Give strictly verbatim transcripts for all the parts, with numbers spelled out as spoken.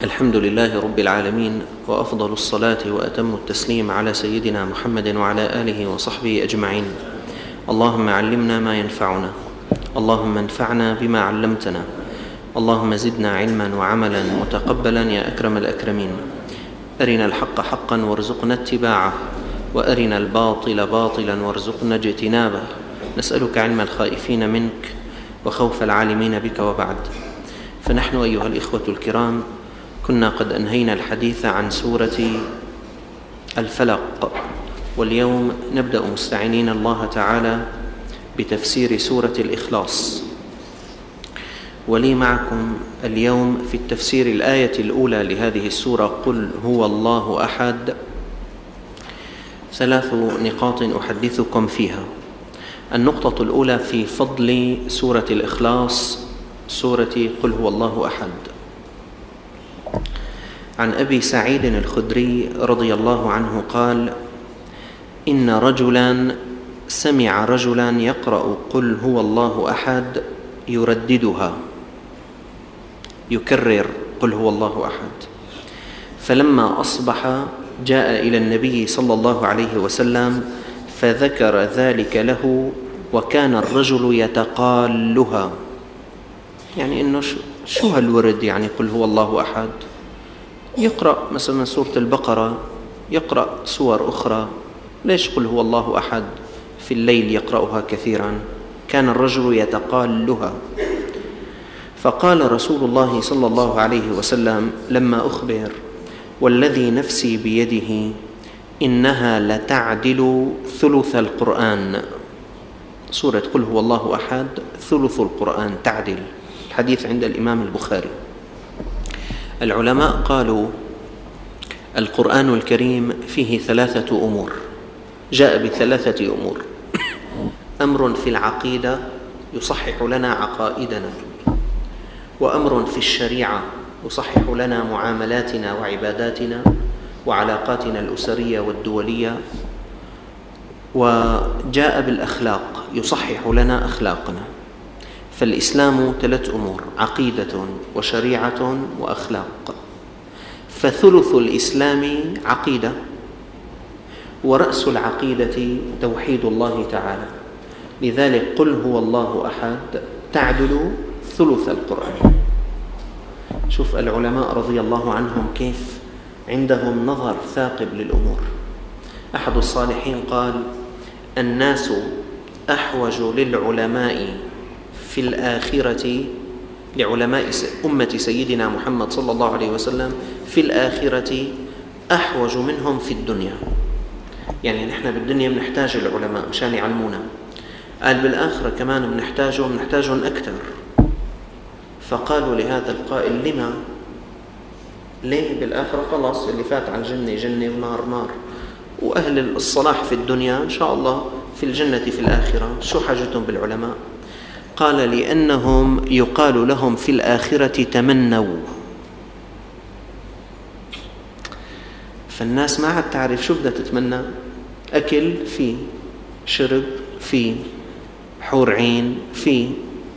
الحمد لله رب العالمين، وأفضل الصلاة وأتم التسليم على سيدنا محمد وعلى آله وصحبه أجمعين. اللهم علمنا ما ينفعنا، اللهم انفعنا بما علمتنا، اللهم زدنا علما وعملا متقبلا يا أكرم الأكرمين. أرنا الحق حقا وارزقنا اتباعه، وأرنا الباطل باطلا وارزقنا اجتنابه. نسألك علم الخائفين منك وخوف العالمين بك. وبعد، فنحن أيها الإخوة الكرام كنا قد أنهينا الحديث عن سورة الفلق، واليوم نبدأ مستعينين الله تعالى بتفسير سورة الإخلاص. ولي معكم اليوم في التفسير الآية الأولى لهذه السورة، قل هو الله أحد، ثلاث نقاط أحدثكم فيها. النقطة الأولى في فضل سورة الإخلاص، سورة قل هو الله أحد. عن أبي سعيد الخدري رضي الله عنه قال: إن رجلا سمع رجلا يقرأ قل هو الله أحد يرددها، يكرر قل هو الله أحد، فلما أصبح جاء إلى النبي صلى الله عليه وسلم فذكر ذلك له، وكان الرجل يتقالها، يعني إنه شو هالورد، يعني قل هو الله أحد، يقرأ مثلا سورة البقرة، يقرأ سور أخرى، ليش قل هو الله أحد في الليل يقرأها كثيرا؟ كان الرجل يتقالها. فقال رسول الله صلى الله عليه وسلم لما أخبر: والذي نفسي بيده إنها لتعدل ثلث القرآن. سورة قل هو الله أحد ثلث القرآن، تعدل. الحديث عند الإمام البخاري. العلماء قالوا القرآن الكريم فيه ثلاثة أمور، جاء بثلاثة أمور: أمر في العقيدة يصحح لنا عقائدنا، وأمر في الشريعة يصحح لنا معاملاتنا وعباداتنا وعلاقاتنا الأسرية والدولية، وجاء بالأخلاق يصحح لنا أخلاقنا. فالإسلام ثلاث أمور: عقيدة وشريعة وأخلاق. فثلث الإسلام عقيدة، ورأس العقيدة توحيد الله تعالى. لذلك قل هو الله أحد تعدل ثلث القرآن. شوف العلماء رضي الله عنهم كيف عندهم نظر ثاقب للأمور. أحد الصالحين قال: الناس أحوج للعلماء في الآخرة، لعلماء أمة سيدنا محمد صلى الله عليه وسلم في الآخرة أحوج منهم في الدنيا. يعني نحن بالدنيا بنحتاج العلماء مشان يعلمونا، قال بالآخرة كمان بنحتاجهم بنحتاجهم أكثر. فقالوا لهذا القائل: لما؟ ليه بالآخرة خلاص اللي فات على الجنة جنة ونار نار، وأهل الصلاح في الدنيا إن شاء الله في الجنة في الآخرة، شو حاجتهم بالعلماء؟ قال: لأنهم يقال لهم في الآخرة تمنوا. فالناس ما عاد تعرف شو بدها تتمنى. أكل في، شرب في، حور عين في،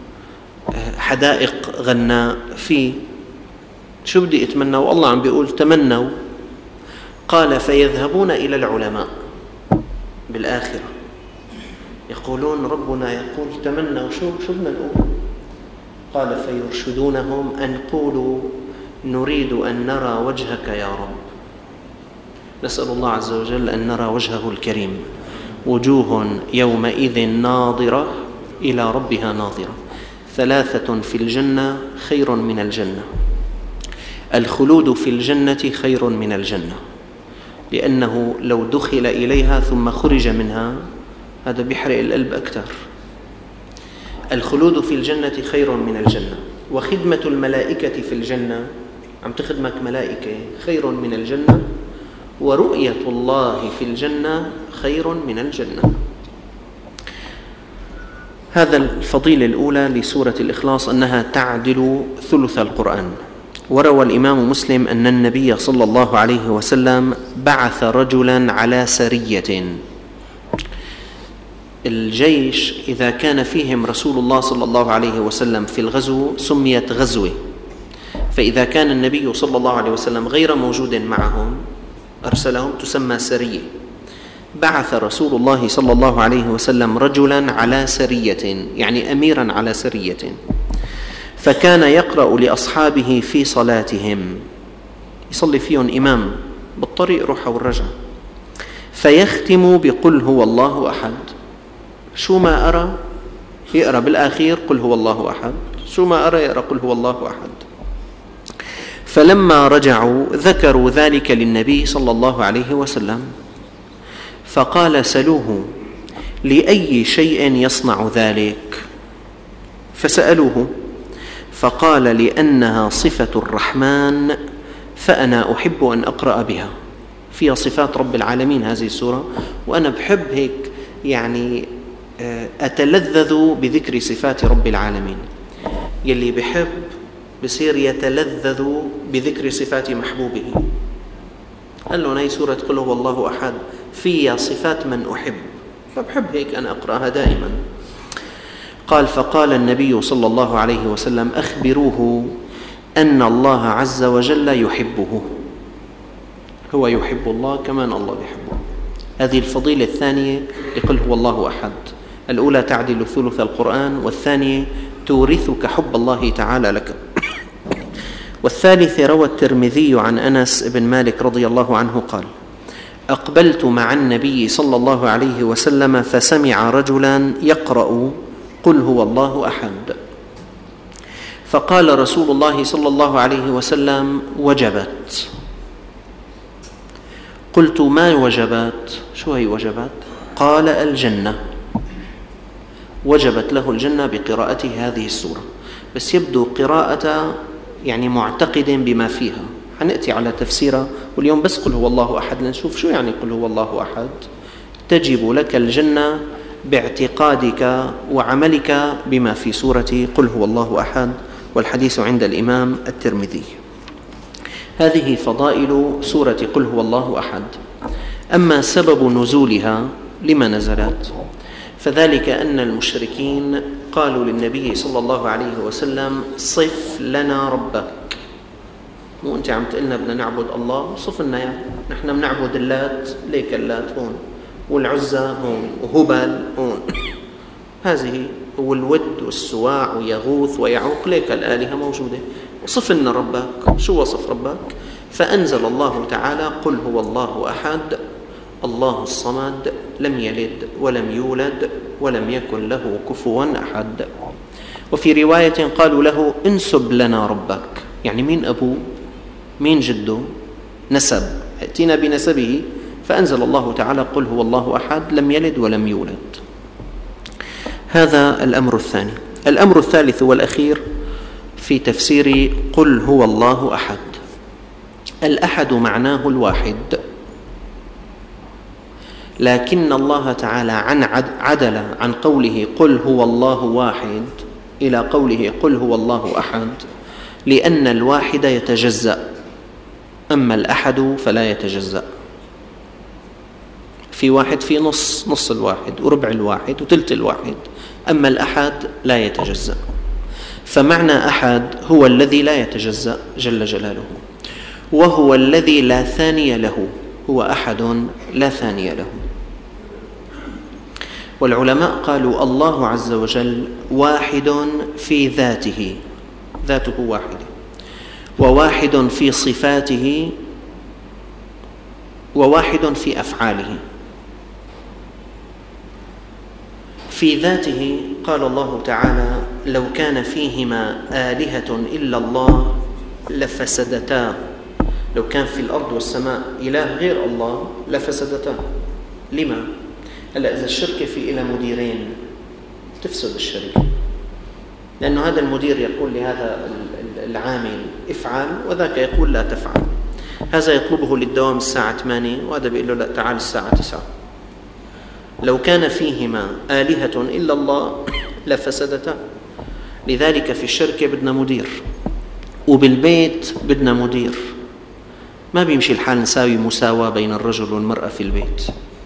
حدائق غناء في، شو بدي أتمنى؟ والله عم بيقول تمنوا. قال: فيذهبون إلى العلماء بالآخرة يقولون ربنا يقول تمنوا، شو شو بدنا نقول؟ قال: فيرشدونهم أن قولوا نريد أن نرى وجهك يا رب. نسأل الله عز وجل أن نرى وجهه الكريم. وجوه يومئذ ناظرة إلى ربها ناظرة. ثلاثة في الجنة خير من الجنة. الخلود في الجنة خير من الجنة، لأنه لو دخل إليها ثم خرج منها هذا بيحرق القلب أكثر. الخلود في الجنة خير من الجنة. وخدمة الملائكة في الجنة، عم تخدمك ملائكة، خير من الجنة. ورؤية الله في الجنة خير من الجنة. هذا الفضيلة الأولى لسورة الإخلاص، أنها تعدل ثلث القرآن. وروى الإمام مسلم أن النبي صلى الله عليه وسلم بعث رجلا على سرية. الجيش إذا كان فيهم رسول الله صلى الله عليه وسلم في الغزو سميت غزوة، فإذا كان النبي صلى الله عليه وسلم غير موجود معهم أرسلهم، تسمى سرية. بعث رسول الله صلى الله عليه وسلم رجلا على سرية، يعني أميرا على سرية، فكان يقرأ لأصحابه في صلاتهم، يصلي فيهم إمام بالطريق روحه والرجع، فيختم بقل هو الله أحد. شو ما أرى يقرأ بالآخير قل هو الله أحد، شو ما أرى يقرأ قل هو الله أحد. فلما رجعوا ذكروا ذلك للنبي صلى الله عليه وسلم، فقال سلوه لأي شيء يصنع ذلك؟ فسألوه فقال لأنها صفة الرحمن فأنا أحب أن أقرأ بها، فيها صفات رب العالمين هذه السورة، وأنا بحب هيك يعني أتلذذ بذكر صفات رب العالمين. يلي بحب بصير يتلذذ بذكر صفات محبوبه. قال له هي سورة قل هو الله أحد فيها صفات من أحب، فبحب هيك أنا أقرأها دائما. قال فقال النبي صلى الله عليه وسلم أخبروه أن الله عز وجل يحبه، هو يحب الله كمان الله يحبه. هذه الفضيلة الثانية لقل هو الله أحد، الأولى تعدل ثلث القرآن، والثانية تورثك حب الله تعالى لك. والثالث روى الترمذي عن أنس بن مالك رضي الله عنه قال أقبلت مع النبي صلى الله عليه وسلم فسمع رجلا يقرأ قل هو الله أحد، فقال رسول الله صلى الله عليه وسلم وجبت. قلت ما وجبت؟ شو هي وجبت؟ قال الجنة، وجبت له الجنة بقراءته هذه السورة. بس يبدو قراءة يعني معتقد بما فيها، حنأتي على تفسيرها، واليوم بس قل هو الله أحد لنشوف شو يعني قل هو الله أحد. تجب لك الجنة باعتقادك وعملك بما في سورة قل هو الله أحد، والحديث عند الإمام الترمذي. هذه فضائل سورة قل هو الله أحد. أما سبب نزولها لما نزلت، فذلك أن المشركين قالوا للنبي صلى الله عليه وسلم صف لنا ربك، مو أنت عم تقلنا بدنا نعبد الله، صف لنا يعني نحن بنعبد اللات، ليك اللات هون، والعزى هون، وهبل هون هذه، والود والسواع ويغوث ويعوق، ليك الآلهة موجودة، وصف لنا ربك. شو وصف ربك؟ فأنزل الله تعالى قل هو الله أحد الله الصمد لم يلد ولم يولد ولم يكن له كفوا أحد. وفي رواية قالوا له انسب لنا ربك، يعني مين أبوه مين جده، نسب، ائتنا بنسبه. فأنزل الله تعالى قل هو الله أحد لم يلد ولم يولد. هذا الأمر الثاني. الأمر الثالث والأخير في تفسير قل هو الله أحد. الأحد معناه الواحد، لكن الله تعالى عن عدل عن قوله قل هو الله واحد إلى قوله قل هو الله أحد، لأن الواحد يتجزأ، أما الأحد فلا يتجزأ. في واحد في نص نص الواحد وربع الواحد وثلث الواحد، أما الأحد لا يتجزأ. فمعنى أحد هو الذي لا يتجزأ جل جلاله، وهو الذي لا ثاني له، هو أحد لا ثاني له. والعلماء قالوا الله عز وجل واحد في ذاته، ذاته واحدة، وواحد في صفاته، وواحد في أفعاله. في ذاته قال الله تعالى لو كان فيهما آلهة إلا الله لفسدتا، لو كان في الأرض والسماء إله غير الله لفسدتا. لما؟ هلا إذا الشركة في إلى مديرين تفسد الشركة، لأنه هذا المدير يقول لهذا العامل افعل وذاك يقول لا تفعل، هذا يطلبه للدوام الساعة ثمانية وهذا بيقول له لا تعال الساعة تسعة. لو كان فيهما آلهة إلا الله لفسدتا. لذلك في الشركة بدنا مدير، وبالبيت بدنا مدير. ما بيمشي الحال نساوي مساواة بين الرجل والمرأة في البيت،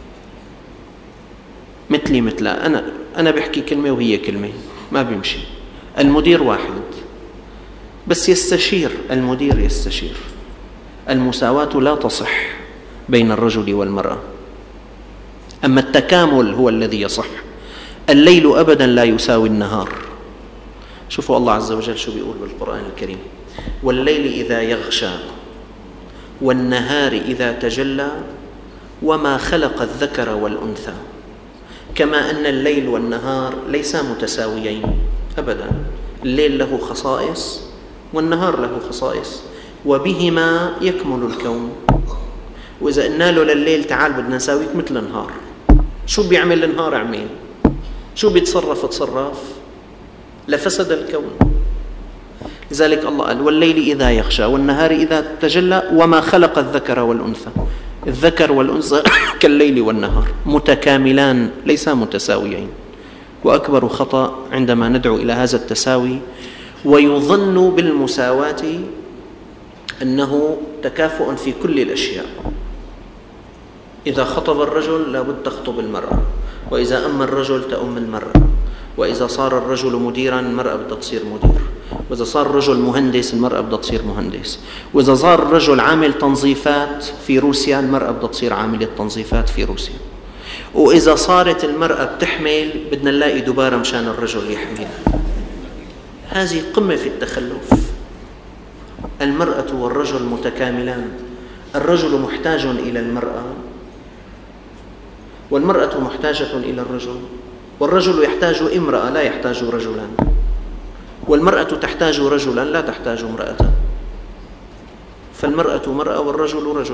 مثلي مثلها، أنا أنا بحكي كلمة وهي كلمة، ما بيمشي. المدير واحد، بس يستشير المدير، يستشير. المساواة لا تصح بين الرجل والمرأة، أما التكامل هو الذي يصح. الليل أبدا لا يساوي النهار. شوفوا الله عز وجل شو بيقول بالقرآن الكريم: والليل إذا يغشى والنهار إذا تجلى وما خلق الذكر والأنثى. كما أن الليل والنهار ليسا متساويين أبدا، الليل له خصائص والنهار له خصائص، وبهما يكمل الكون. وإذا قلنا له لليل تعال بدنا نساويك مثل النهار، شو بيعمل النهار اعمل، شو بيتصرف تصرف، لفسد الكون. لذلك الله قال: والليل إذا يغشى والنهار إذا تجلى وما خلق الذكر والأنثى. الذكر والأنثى كالليل والنهار متكاملان ليسا متساويين. وأكبر خطأ عندما ندعو إلى هذا التساوي ويظن بالمساواة أنه تكافؤ في كل الأشياء. إذا خطب الرجل لابد تخطب المرأة، وإذا أم الرجل تأم المرأة، وإذا صار الرجل مديرا المرأة بدها تصير مدير، وإذا صار الرجل مهندس المرأة بدها تصير مهندس، وإذا صار الرجل عامل تنظيفات في روسيا المرأة بدها تصير عاملة تنظيفات في روسيا، وإذا صارت المرأة بتحمل بدنا نلاقي دبارة مشان الرجل يحمل. هذه قمة في التخلف. المرأة والرجل متكاملان، الرجل محتاج إلى المرأة والمرأة محتاجة إلى الرجل، والرجل يحتاج امرأة لا يحتاج رجلا، والمرأة تحتاج رجلا لا تحتاج امرأة، فالمرأة مرأة والرجل رجل.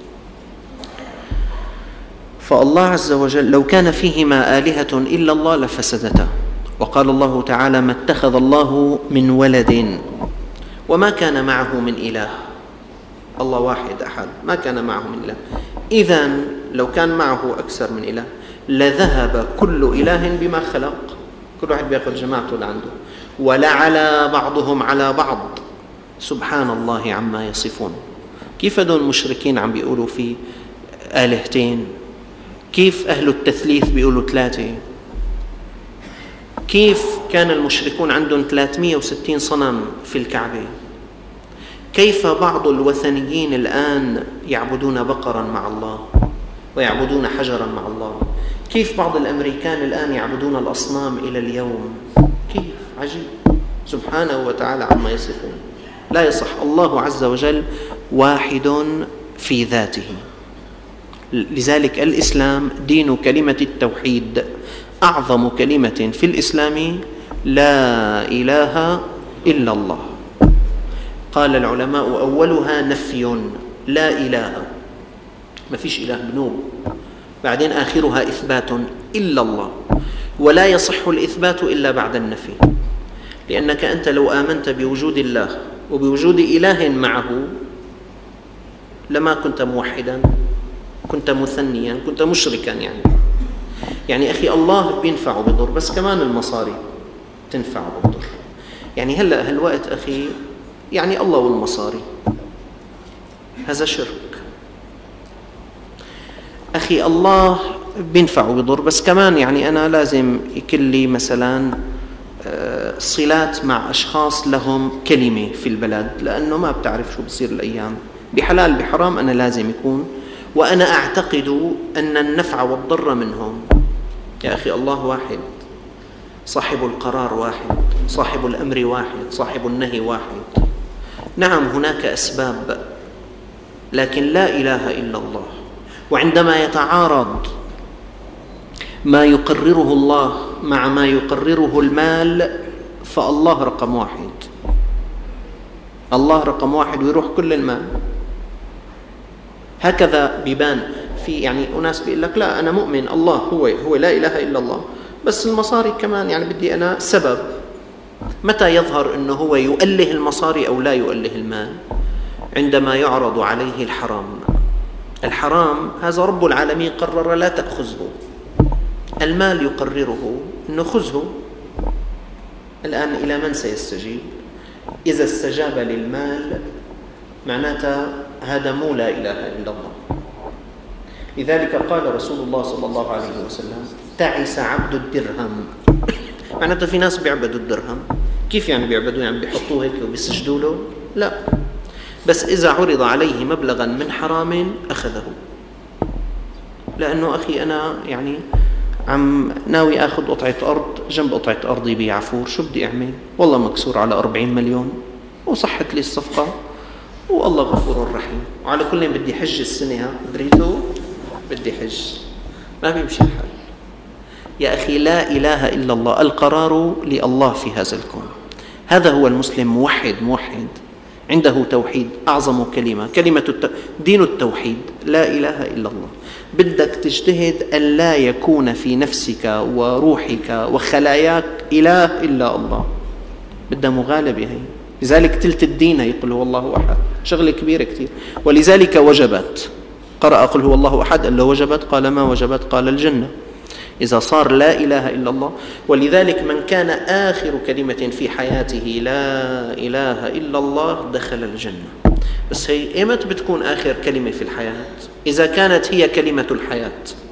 فالله عز وجل لو كان فيهما آلهة إلا الله لفسدتا. وقال الله تعالى: ما اتخذ الله من ولد وما كان معه من إله. الله واحد أحد، ما كان معه من إله. إذن لو كان معه أكثر من إله لذهب كل إله بما خلق، كل واحد بيأخذ جماعته لعنده، ولعلى بعضهم على بعض سبحان الله عما يصفون. كيف هدول المشركين عم بيقولوا في آلهتين؟ كيف أهل التثليث بيقولوا ثلاثة؟ كيف كان المشركون عندهم ثلاثمئة وستين صنم في الكعبة؟ كيف بعض الوثنيين الآن يعبدون بقرا مع الله ويعبدون حجرا مع الله؟ كيف بعض الأمريكان الآن يعبدون الأصنام إلى اليوم؟ كيف؟ عجيب سبحانه وتعالى عما يصفون. لا يصح. الله عز وجل واحد في ذاته. لذلك الإسلام دين كلمة التوحيد. أعظم كلمة في الإسلام لا إله إلا الله. قال العلماء: أولها نفي، لا إله، ما فيش إله بنوب. بعدين آخرها إثبات، إلا الله. ولا يصح الإثبات إلا بعد النفي، لأنك أنت لو آمنت بوجود الله وبوجود إله معه لما كنت موحدا، كنت مثنيا، كنت مشركا. يعني يعني أخي الله بينفع وبيضر، بس كمان المصاري تنفع وبتضر. يعني هلأ هالوقت أخي يعني الله والمصاري هذا شرك. أخي الله بينفع وبيضر، بس كمان يعني أنا لازم يكون لي مثلا صلات مع أشخاص لهم كلمة في البلد، لأنه ما بتعرف شو بصير الأيام، بحلال بحرام أنا لازم يكون، وأنا أعتقد أن النفع والضر منهم. يا أخي الله واحد، صاحب القرار واحد، صاحب الأمر واحد، صاحب النهي واحد. نعم هناك أسباب، لكن لا إله إلا الله. وعندما يتعارض ما يقرره الله مع ما يقرره المال فالله رقم واحد. الله رقم واحد ويروح كل المال. هكذا بيبان في يعني أناس بيقول لك لا أنا مؤمن الله هو هو لا إله إلا الله، بس المصاري كمان يعني بدي أنا سبب. متى يظهر أنه هو يؤله المصاري أو لا يؤله المال؟ عندما يعرض عليه الحرام. الحرام هذا رب العالمين قرر لا تأخذه، المال يقرره أنه خذه. الآن إلى من سيستجيب؟ إذا استجاب للمال معناته هذا مو لا إله إلا الله. لذلك قال رسول الله صلى الله عليه وسلم: تعس عبد الدرهم. معناته في ناس بيعبدوا الدرهم، كيف يعني بيعبدوه؟ يعني بيحطوه هيك وبيسجدوا له؟ لا، بس إذا عرض عليه مبلغا من حرام أخذه. لأنه أخي أنا يعني عم ناوي أخذ قطعة أرض جنب قطعة أرضي بعفور، شو بدي أعمل؟ والله مكسور على أربعين مليون وصحت لي الصفقة والله غفور رحيم، وعلى كل بدي حج السنة، دريته بدي حج، ما بيمشي الحال. يا أخي لا إله إلا الله، القرار لله في هذا الكون. هذا هو المسلم، موحد موحد عنده توحيد، أعظم كلمة كلمة الت... دين التوحيد، لا إله إلا الله. بدك تجتهد أن لا يكون في نفسك وروحك وخلاياك إله إلا الله، بدها مغالبة هي. لذلك تلت الدين يقول هو الله أحد، شغلة كبيرة كتير. ولذلك وجبت، قرأ قل هو الله أحد، قال له وجبت، قال ما وجبت؟ قال الجنة، إذا صار لا إله إلا الله. ولذلك من كان آخر كلمة في حياته لا إله إلا الله دخل الجنة. بس هي إيمت بتكون آخر كلمة في الحياة؟ إذا كانت هي كلمة الحياة.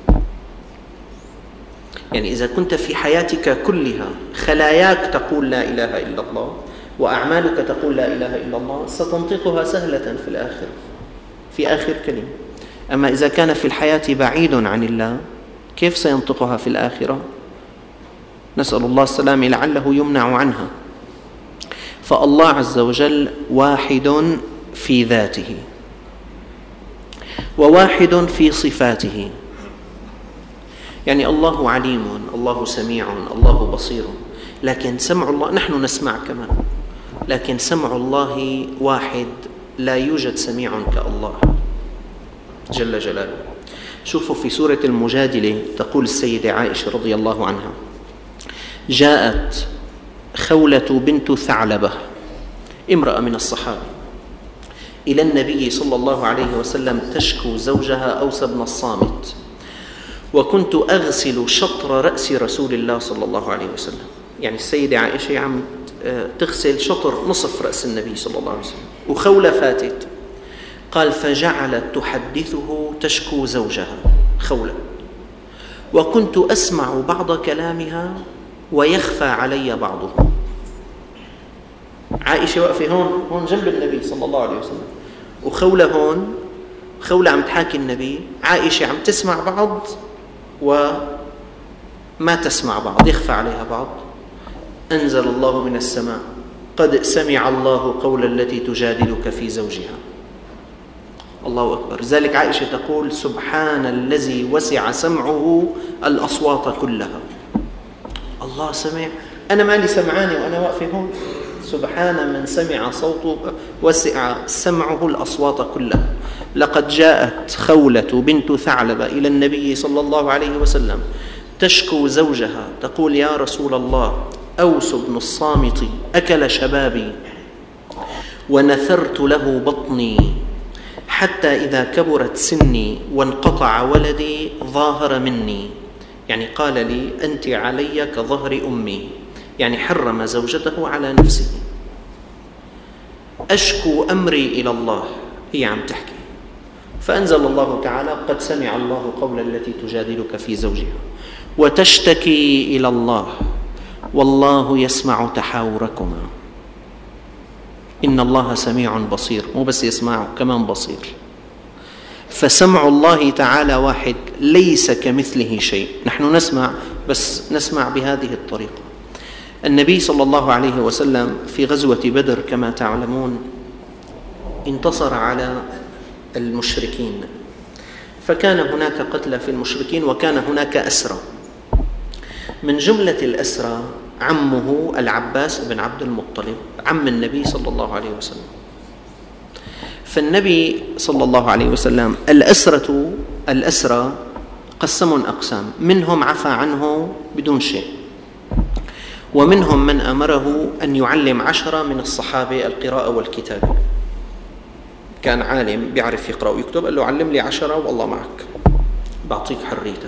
يعني إذا كنت في حياتك كلها خلاياك تقول لا إله إلا الله وأعمالك تقول لا إله إلا الله، ستنطقها سهلة في الآخر، في آخر كلمة. أما إذا كان في الحياة بعيد عن الله، كيف سينطقها في الآخرة؟ نسأل الله السلامة، لعله يمنع عنها. فالله عز وجل واحد في ذاته، وواحد في صفاته. يعني الله عليم، الله سميع، الله بصير، لكن سمع الله، نحن نسمع كمان، لكن سمع الله واحد، لا يوجد سميع كالله جل جلاله. شوفوا في سورة المجادلة تقول السيدة عائشة رضي الله عنها: جاءت خولة بنت ثعلبة، امرأة من الصحابة، إلى النبي صلى الله عليه وسلم تشكو زوجها أوس بن الصامت، وكنت أغسل شطر رأس رسول الله صلى الله عليه وسلم. يعني السيدة عائشة عم تغسل شطر نصف رأس النبي صلى الله عليه وسلم، وخولة فاتت. قال: فجعلت تحدثه تشكو زوجها خولة، وكنت أسمع بعض كلامها ويخفى علي بعضه. عائشة واقفة هون هون جنب النبي صلى الله عليه وسلم، وخولة هون، خولة عم تحاكي النبي، عائشة عم تسمع بعض وما تسمع بعض، يخفى عليها بعض. أنزل الله من السماء: قد سمع الله قول التي تجادلك في زوجها. الله أكبر. لذلك عائشة تقول: سبحان الذي وسع سمعه الأصوات كلها. الله سمع، أنا مالي سمعاني وأنا واقفة هون. سبحان من سمع صوته وسع سمعه الأصوات كلها. لقد جاءت خولة بنت ثعلبة إلى النبي صلى الله عليه وسلم تشكو زوجها، تقول: يا رسول الله، أوس بن الصامت أكل شبابي ونثرت له بطني، حتى إذا كبرت سني وانقطع ولدي ظاهر مني. يعني قال لي: أنت علي كظهر أمي، يعني حرم زوجته على نفسه. أشكو أمري إلى الله، هي عم تحكي. فأنزل الله تعالى: قد سمع الله قول التي تجادلك في زوجها وتشتكي إلى الله والله يسمع تحاوركما إن الله سميع بصير. مو بس يسمع، كمان بصير. فسمع الله تعالى واحد، ليس كمثله شيء. نحن نسمع، بس نسمع بهذه الطريقة. النبي صلى الله عليه وسلم في غزوة بدر كما تعلمون انتصر على المشركين، فكان هناك قتلى في المشركين وكان هناك أسرى. من جملة الأسرى عمه العباس بن عبد المطلب، عم النبي صلى الله عليه وسلم. فالنبي صلى الله عليه وسلم الأسرة الأسرى قسمهم أقسام، منهم عفى عنه بدون شيء، ومنهم من أمره أن يعلم عشرة من الصحابة القراءة والكتابة. كان عالم بيعرف يقرأ ويكتب، قال له: علم لي عشرة والله معك، بعطيك حريتك.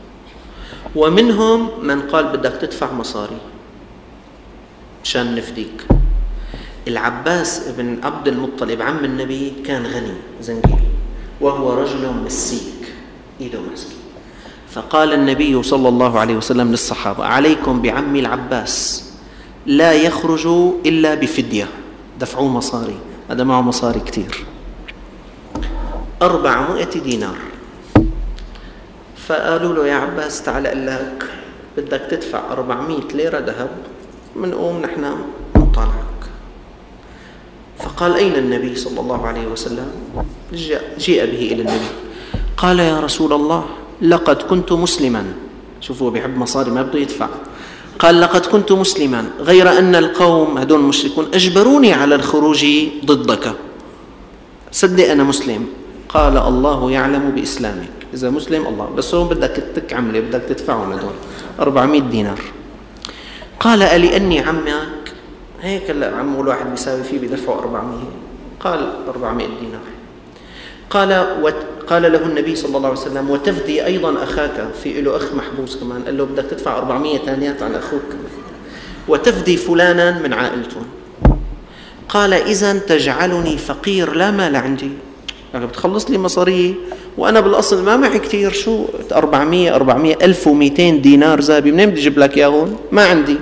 ومنهم من قال: بدك تدفع مصاري مشان نفديك. العباس بن عبد المطلب عم النبي كان غني زنجيل، وهو رجل مسيك، إيده ماسكة. فقال النبي صلى الله عليه وسلم للصحابة: عليكم بعمي العباس، لا يخرج إلا بفدية، دفعوا مصاري، هذا معه مصاري كتير، أربعمائة دينار. فقالوا له يا عباس تعال قال لك بدك تدفع أربعمائة ليرة ذهب، منقوم نحن نطالعك. فقال أين النبي صلى الله عليه وسلم؟ جيء به إلى النبي، قال يا رسول الله لقد كنت مسلما. شوفوا بيحب مصاري ما بده يدفع. قال لقد كنت مسلما غير أن القوم هدول المشركون أجبروني على الخروج ضدك. صدق أنا مسلم. قال الله يعلم بإسلامك، إذا مسلم الله، بس هون بدك تكعملي بدك تدفعهم هدول أربعمائة دينار. قال ألأني عمك، هيك هلا عمه الواحد بيساوي فيه بدفعه أربعمائة. قال أربعمائة دينار. قال قال له النبي صلى الله عليه وسلم وتفدي أيضا أخاك، في له أخ محبوس كمان، قال له بدك تدفع أربعمائة ثانيات عن أخوك، وتفدي فلانا من عائلته. قال إذن تجعلني فقير لا مال عندي، يعني بتخلص لي مصاري وأنا بالأصل ما معي كتير، شو أربعمائة أربعمائة ألف ومئتين دينار زابي، منين بدي أجيب لك ياهون؟ ما عندي.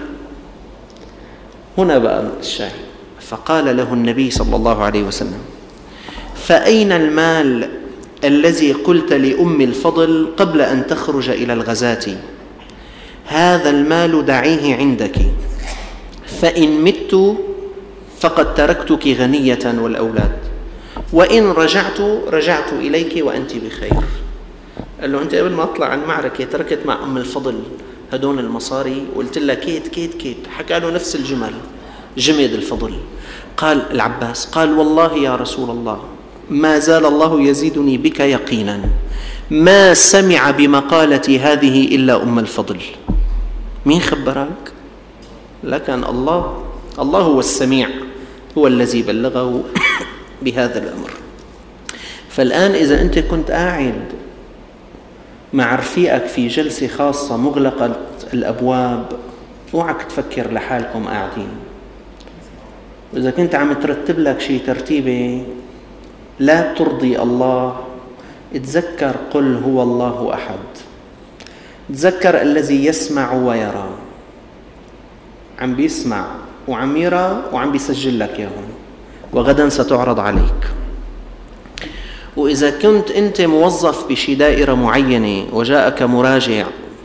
هنا بقى الشاهد. فقال له النبي صلى الله عليه وسلم فأين المال الذي قلت لأم الفضل قبل أن تخرج إلى الغزاة؟ هذا المال دعيه عندك، فإن مت فقد تركتك غنية والأولاد، وإن رجعت رجعت إليك وأنت بخير. قال له أنت قبل ما أطلع عن المعركة تركت مع أم الفضل هدون المصاري وقلت لها كيت كيت كيت، حكى له نفس الجمل، جمد الفضل. قال العباس قال والله يا رسول الله ما زال الله يزيدني بك يقينا، ما سمع بمقالتي هذه إلا أم الفضل. مين خبرك؟ لكن الله، الله هو السميع، هو الذي بلغه بهذا الأمر. فالآن إذا أنت كنت قاعد مع رفيقك في جلسة خاصة مغلقة الأبواب، اوعك تفكر لحالكم قاعدين. وإذا كنت عم ترتب لك شيء ترتيبة لا ترضي الله، اتذكر قل هو الله أحد، تذكر الذي يسمع ويرى، عم بيسمع وعم يرى وعم بيسجل لك ياهم، وغدا ستعرض عليك. وإذا كنت أنت موظف بشي دائرة معينة وجاءك مراجع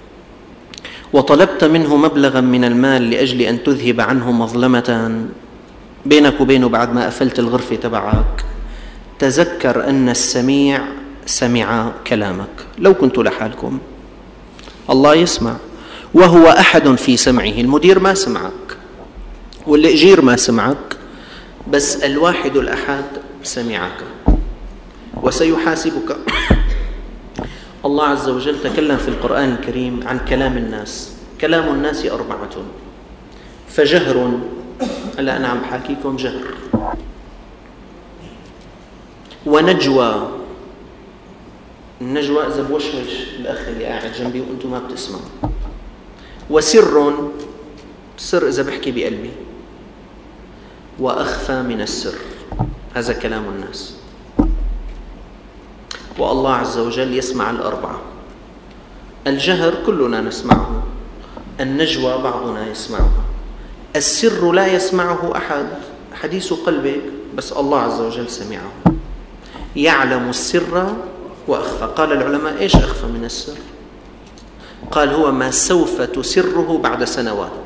وطلبت منه مبلغا من المال لأجل أن تذهب عنه مظلمة بينك وبينه بعد ما قفلت الغرفة تبعك، تذكر أن السميع سمع كلامك. لو كنت لحالكم الله يسمع، وهو أحد في سمعه. المدير ما سمعك والأجير ما سمعك، بس الواحد الأحد سمعك وسيحاسبك. الله عز وجل تكلم في القرآن الكريم عن كلام الناس. كلام الناس أربعة: فجهر، هلا أنا عم بحكيكم جهر، ونجوى، النجوى إذا بوشوش الأخ اللي قاعد جنبي وأنتم ما بتسمعوا، وسر، سر إذا بحكي بقلبي، وأخفى من السر، هذا كلام الناس. والله عز وجل يسمع الأربعة. الجهر كلنا نسمعه، النجوى بعضنا يسمعها، السر لا يسمعه أحد، حديث قلبك، بس الله عز وجل سمعه. يعلم السر وأخفى. قال العلماء إيش أخفى من السر؟ قال هو ما سوف تسره بعد سنوات.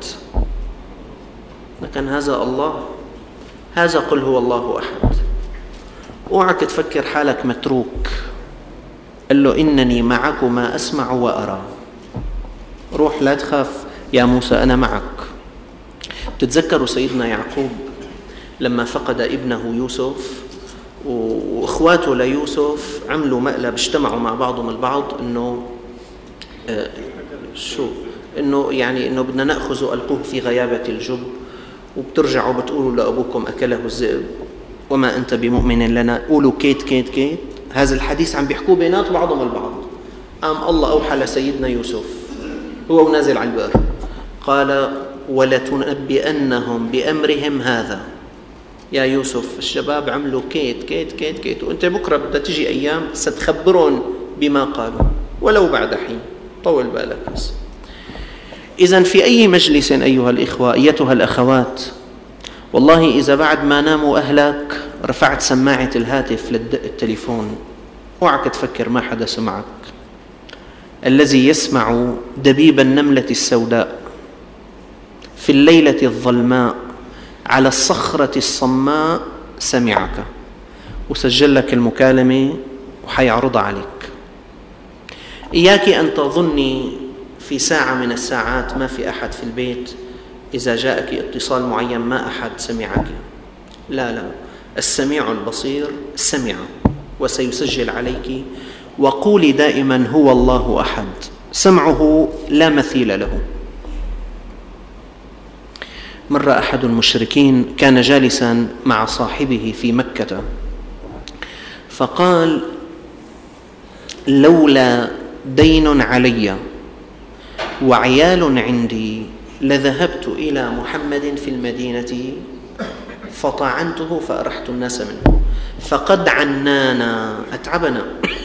لكن هذا الله، هذا قل هو الله أحد. اوعك تفكر حالك متروك. قال له إنني معكما أسمع وأرى. روح لا تخاف يا موسى أنا معك. تتذكروا سيدنا يعقوب لما فقد ابنه يوسف وإخواته ليوسف عملوا مقلب، اجتمعوا مع بعضهم البعض إنه آه شو إنه يعني إنه بدنا نأخذه ألقوه في غيابة الجب، وبترجعوا بتقولوا لأبوكم أكله الذئب وما أنت بمؤمن لنا، قولوا كيت كيت كيت. هذا الحديث عم بيحكوا بينات بعضهم البعض. قام الله أوحى لسيدنا يوسف هو ونازل على البئر، قال ولتنبئنهم بأمرهم هذا. يا يوسف الشباب عملوا كيت كيت كيت كيت، وانت بكرة بدها تجي أيام ستخبرون بما قالوا ولو بعد حين، طول بالك بس. إذن في أي مجلس أيها الإخوة أيتها الأخوات، والله إذا بعد ما ناموا أهلك رفعت سماعة الهاتف للتليفون، اوعك تفكر ما حدا سمعك. الذي يسمع دبيب النملة السوداء في الليلة الظلماء على الصخرة الصماء سمعك وسجل لك المكالمة وحيعرضها عليك. إياك أن تظني في ساعة من الساعات ما في أحد في البيت، إذا جاءك اتصال معين ما أحد سمعك. لا لا، السميع البصير سمع وسيسجل عليك. وقولي دائما هو الله أحد، سمعه لا مثيل له. مر أحد المشركين كان جالسا مع صاحبه في مكة فقال: لولا دين علي وعيال عندي لذهبت إلى محمد في المدينة فطعنته فأرحت الناس منه، فقد عنانا أتعبنا.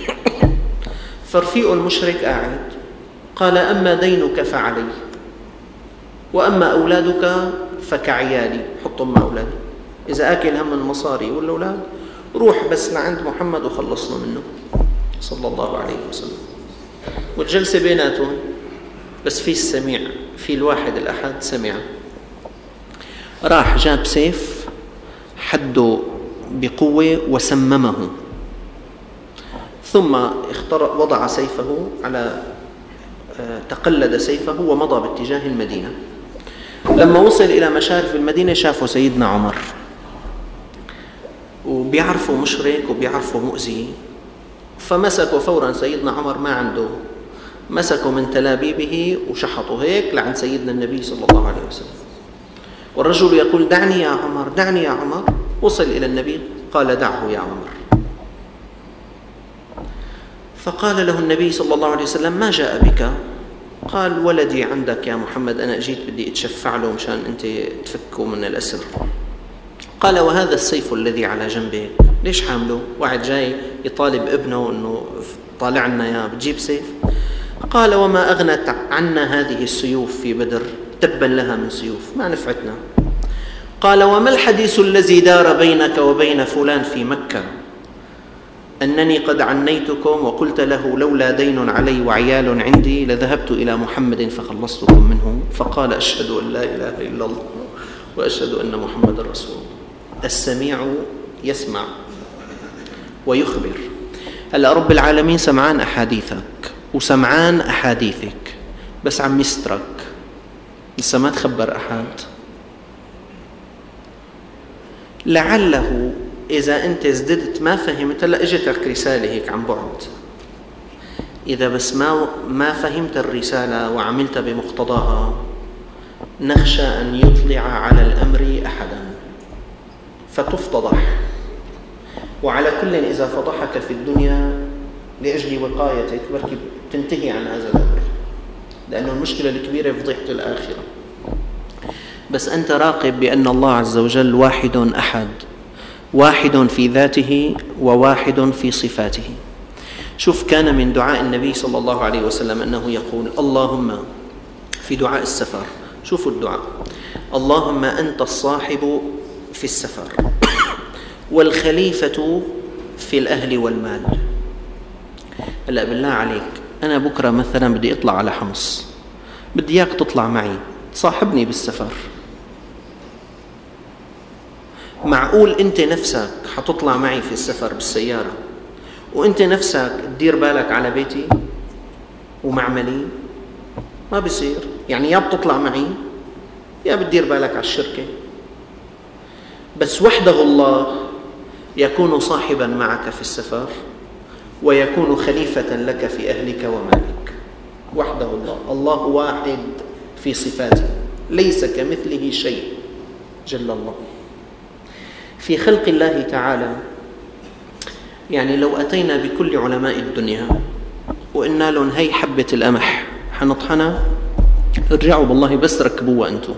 فرفيق المشرك قاعد قال: أما دينك فعلي، وأما أولادك فكعيالي، حطهم مع أولادي. إذا آكل هم المصاري والأولاد روح بس لعند محمد وخلصنا منه صلى الله عليه وسلم. والجلسة بيناتهم بس في السميع، في الواحد الأحد سمع. راح جاب سيف حده بقوة وسممه، ثم وضع سيفه على تقلد سيفه ومضى باتجاه المدينة. لما وصل إلى مشارف المدينة شافه سيدنا عمر، وبيعرفوا مشرك وبيعرفوا مؤذي، فمسكوا فورا سيدنا عمر، ما عنده، مسكوا من تلابيبه وشحطوا هيك لعند سيدنا النبي صلى الله عليه وسلم. والرجل يقول: دعني يا عمر، دعني يا عمر. وصل إلى النبي قال: دعه يا عمر. فقال له النبي صلى الله عليه وسلم: ما جاء بك؟ قال: ولدي عندك يا محمد، أنا أجيت بدي أتشفع له مشان أنت تفكه من الأسر. قال: وهذا السيف الذي على جنبك ليش حامله؟ واحد جاي يطالب ابنه أنه طالع لنا يا بتجيب سيف؟ قال: وما أغنت عنا هذه السيوف في بدر، تبا لها من سيوف ما نفعتنا. قال: وما الحديث الذي دار بينك وبين فلان في مكة أنني قد عنيتكم وقلت له لولا دين علي وعيال عندي لذهبت إلى محمد فخلصتكم منه؟ فقال: أشهد أن لا إله إلا الله وأشهد أن محمد رسول الله. السميع يسمع ويخبر. هلا رب العالمين سمعان أحاديثك وسمعان أحاديثك، بس عم يسترك لسه ما تخبر أحد. لعله إذا أنت ازددت ما فهمت، هلا اجتك رسالة هيك عن بعد، إذا بس ما ما فهمت الرسالة وعملت بمقتضاها نخشى أن يطلع على الأمر أحدا فتفتضح. وعلى كل إذا فضحك في الدنيا لأجل وقايتك بركي تنتهي عن هذا الأمر، لأنه المشكلة الكبيرة فضيحة الآخرة. بس أنت راقب بأن الله عز وجل واحد أحد، واحد في ذاته وواحد في صفاته. شوف، كان من دعاء النبي صلى الله عليه وسلم أنه يقول: اللهم، في دعاء السفر، شوفوا الدعاء: اللهم أنت الصاحب في السفر والخليفة في الأهل والمال. هلأ بالله عليك، أنا بكرة مثلا بدي أطلع على حمص، بدي إياك تطلع معي تصاحبني بالسفر. معقول أنت نفسك حتطلع معي في السفر بالسيارة وأنت نفسك تدير بالك على بيتي ومعملي؟ ما بيصير. يعني يا بتطلع معي يا بتدير بالك على الشركة. بس وحده الله يكون صاحبا معك في السفر ويكون خليفة لك في أهلك ومالك. وحده الله، الله واحد في صفاته، ليس كمثله شيء جل الله. في خلق الله تعالى، يعني لو أتينا بكل علماء الدنيا وقلنا لهم هي حبة القمح حنطحنها، ارجعوا بالله بس ركبوها أنتم،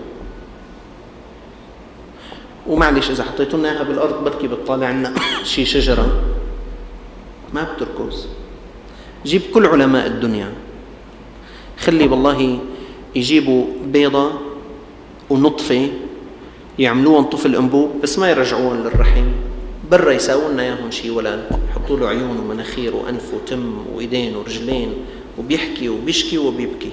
ومعلش إذا حطيتوا لنا بالأرض بركي بتطالع لنا شي شجرة ما بتركز. جيب كل علماء الدنيا، خلي بالله يجيبوا بيضة ونطفة يعملوهم طفل أنبوب بس ما يرجعوهم للرحم، برا يساووا لنا اياهم شي ولد، يحطوا له عيون ومناخير وأنف وتم وإيدين ورجلين وبيحكي وبيشكي وبيبكي.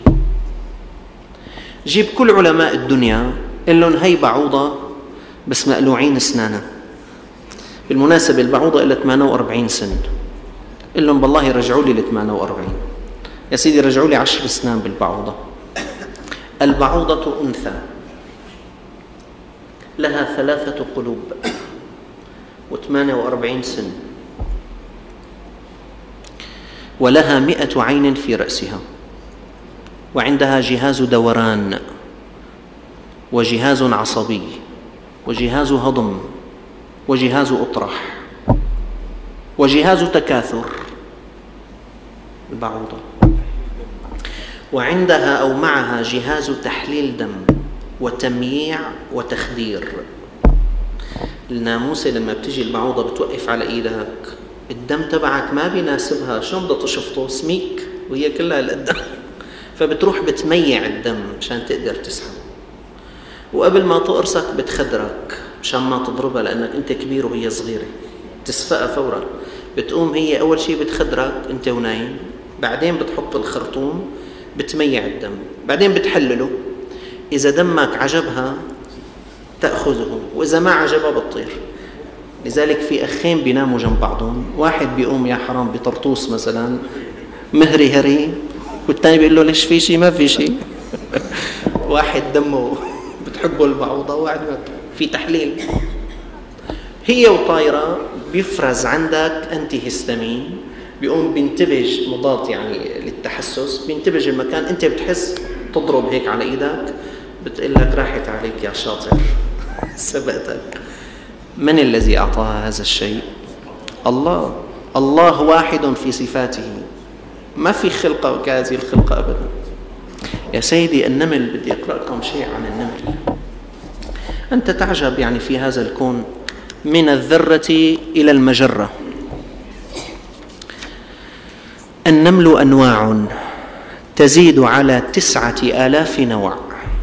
جيب كل علماء الدنيا قل لهم هي بعوضة بس مقلوعين اسنانها. بالمناسبة البعوضة إلها ثمانية وأربعين سن، قل لهم بالله رجعوا لي ل ثمانية وأربعين، يا سيدي رجعوا لي عشر اسنان بالبعوضة. البعوضة أنثى لها ثلاثة قلوب وثمانية وأربعين سن، ولها مئة عين في رأسها، وعندها جهاز دوران وجهاز عصبي وجهاز هضم وجهاز أطرح وجهاز تكاثر البعوضة، وعندها أو معها جهاز تحليل دم وتمييع وتخدير. الناموسة لما بتجي البعوضة بتوقف على إيدك الدم تبعك ما بيناسبها، شلون بدها تشفطه؟ سميك وهي كلها الدم، فبتروح بتميع الدم مشان تقدر تسحب، وقبل ما تقرصك بتخدرك مشان ما تضربها لأنك أنت كبير وهي صغيرة، تسفقها فورا. بتقوم هي أول شيء بتخدرك أنت ونايم، بعدين بتحط الخرطوم بتميع الدم، بعدين بتحلله، إذا دمك عجبها تأخذه وإذا ما عجبها بتطير. لذلك في أخين بيناموا جنب بعضهم، واحد بيقوم يا حرام بطرطوس مثلا مهري هري، والثاني بيقول له ليش في شيء؟ ما في شيء. واحد دمه بتحبه البعوضة وواحد ما في تحليل. هي وطايرة بيفرز عندك أنتي هيستامين، بيقوم بينتبج مضاد يعني للتحسس، بينتبج المكان، أنت بتحس تضرب هيك على إيدك بتقول لك راحت عليك يا شاطر سبقتك. من الذي أعطاها هذا الشيء؟ الله. الله واحد في صفاته، ما في خلقة كهذه الخلقة أبدا. يا سيدي النمل، بدي أقرأ لكم شيء عن النمل. أنت تعجب يعني في هذا الكون من الذرة إلى المجرة. النمل أنواع تزيد على تسعة آلاف نوع.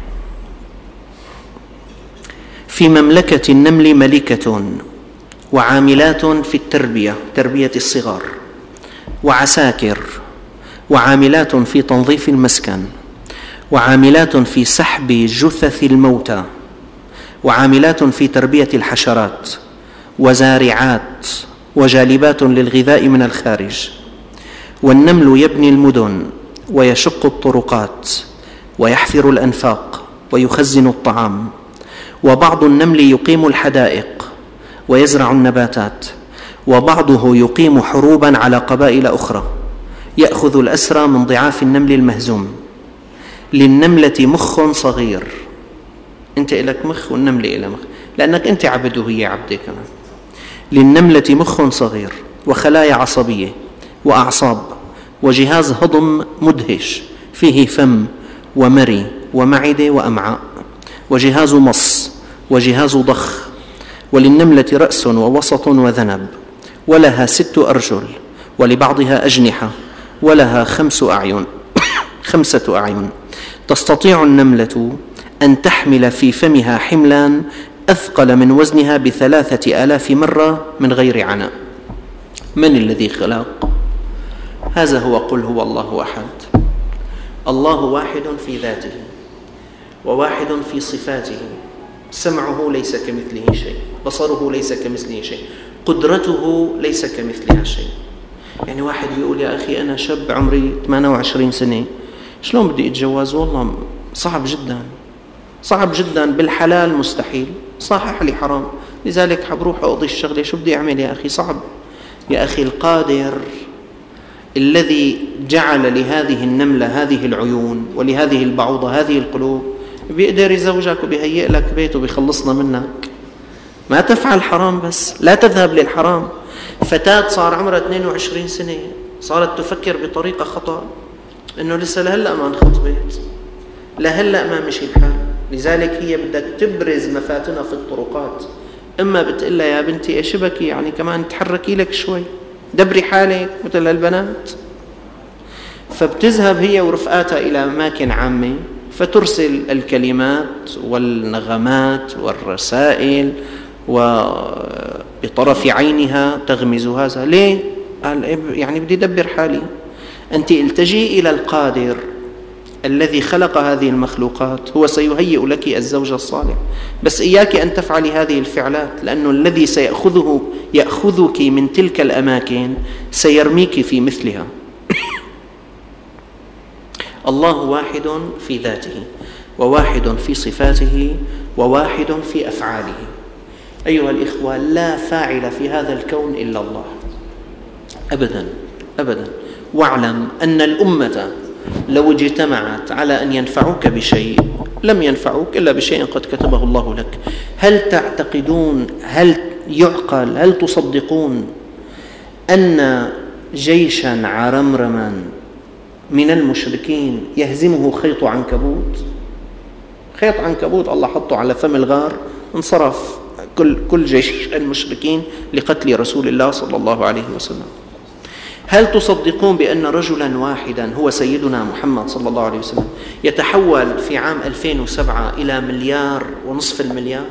في مملكة النمل ملكة وعاملات في التربية، تربية الصغار، وعساكر، وعاملات في تنظيف المسكن، وعاملات في سحب جثث الموتى، وعاملات في تربية الحشرات، وزارعات، وجالبات للغذاء من الخارج. والنمل يبني المدن ويشق الطرقات ويحفر الأنفاق ويخزن الطعام. وبعض النمل يقيم الحدائق ويزرع النباتات، وبعضه يقيم حروبا على قبائل أخرى، يأخذ الأسرى من ضعاف النمل المهزوم. للنملة مخ صغير، أنت إلك مخ والنملة إلى مخ، لأنك أنت عبد وهي عبدة كمان. للنملة مخ صغير وخلايا عصبية وأعصاب وجهاز هضم مدهش فيه فم ومري ومعدة وأمعاء، وجهاز مص وجهاز ضخ. وللنملة رأس ووسط وذنب، ولها ست أرجل ولبعضها أجنحة، ولها خمس أعين خمسة أعين. تستطيع النملة أن تحمل في فمها حملا أثقل من وزنها بثلاثة آلاف مرة من غير عناء. من الذي خلق؟ هذا هو قل هو الله أحد. الله واحد في ذاته وواحد في صفاته، سمعه ليس كمثله شيء، بصره ليس كمثله شيء، قدرته ليس كمثلها شيء. يعني واحد بيقول يا أخي أنا شاب عمري ثمانية وعشرين سنة، شلون بدي أتجوز؟ والله صعب جدا، صعب جدا، بالحلال مستحيل، صحح لي حرام، لذلك حبروح أقضي الشغلة، شو بدي أعمل يا أخي؟ صعب يا أخي. القادر الذي جعل لهذه النملة هذه العيون ولهذه البعوضة هذه القلوب بيقدر يزوجك وبيهيئ لك بيت وبيخلصنا منك. ما تفعل حرام، بس لا تذهب للحرام. فتاة صار عمرها اثنين وعشرين سنة صارت تفكر بطريقة خطأ، إنه لسه لهلأ ما انخطبت، لهلأ ما مشي الحال، لذلك هي بدك تبرز مفاتنها في الطرقات. إما بتقلها يا بنتي إيش بكي، يعني كمان تحركي لك شوي، دبري حالك مثل البنات. فبتذهب هي ورفقاتها إلى أماكن عامة، فترسل الكلمات والنغمات والرسائل وبطرف عينها تغمز هذا. ليه؟ قال يعني بدي أدبر حالي. أنت التجئي إلى القادر الذي خلق هذه المخلوقات، هو سيهيئ لك الزوج الصالح، بس إياك أن تفعلي هذه الفعلات، لأنه الذي سيأخذه يأخذك من تلك الأماكن سيرميك في مثلها. الله واحد في ذاته، وواحد في صفاته، وواحد في أفعاله. أيها الإخوة، لا فاعل في هذا الكون إلا الله أبدا أبدا. واعلم أن الأمة لو اجتمعت على أن ينفعوك بشيء لم ينفعوك إلا بشيء قد كتبه الله لك. هل تعتقدون، هل يعقل، هل تصدقون أن جيشا عرمرما من المشركين يهزمه خيط عنكبوت؟ خيط عنكبوت الله حطه على فم الغار، انصرف كل كل جيش المشركين لقتل رسول الله صلى الله عليه وسلم. هل تصدقون بأن رجلا واحدا هو سيدنا محمد صلى الله عليه وسلم يتحول في عام ألفين وسبعة إلى مليار ونصف المليار؟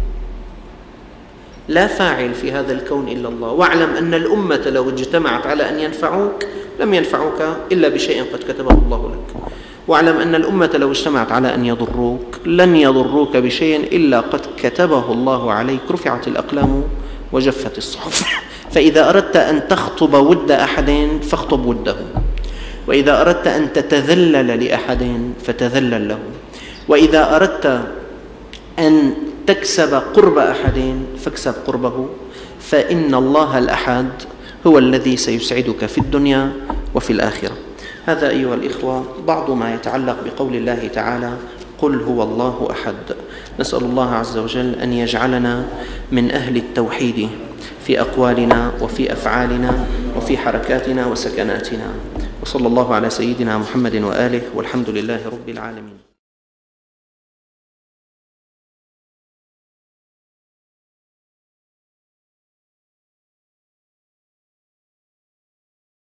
لا فاعل في هذا الكون إلا الله. واعلم أن الأمة لو اجتمعت على أن ينفعوك لم ينفعوك إلا بشيء قد كتبه الله لك. واعلم أن الأمة لو اجتمعت على أن يضروك لن يضروك بشيء إلا قد كتبه الله عليك. رفعت الأقلام وجفت الصحف. فإذا أردت أن تخطب ود أحد فاخطب وده، وإذا أردت أن تتذلل لأحد فتذلل له، وإذا أردت أن تكسب قرب أحد فاكسب قربه، فإن الله الأحد هو الذي سيسعدك في الدنيا وفي الآخرة. هذا أيها الإخوة بعض ما يتعلق بقول الله تعالى: قل هو الله أحد. نسأل الله عز وجل أن يجعلنا من أهل التوحيد في أقوالنا وفي أفعالنا وفي حركاتنا وسكناتنا. وصلى الله على سيدنا محمد وآله، والحمد لله رب العالمين.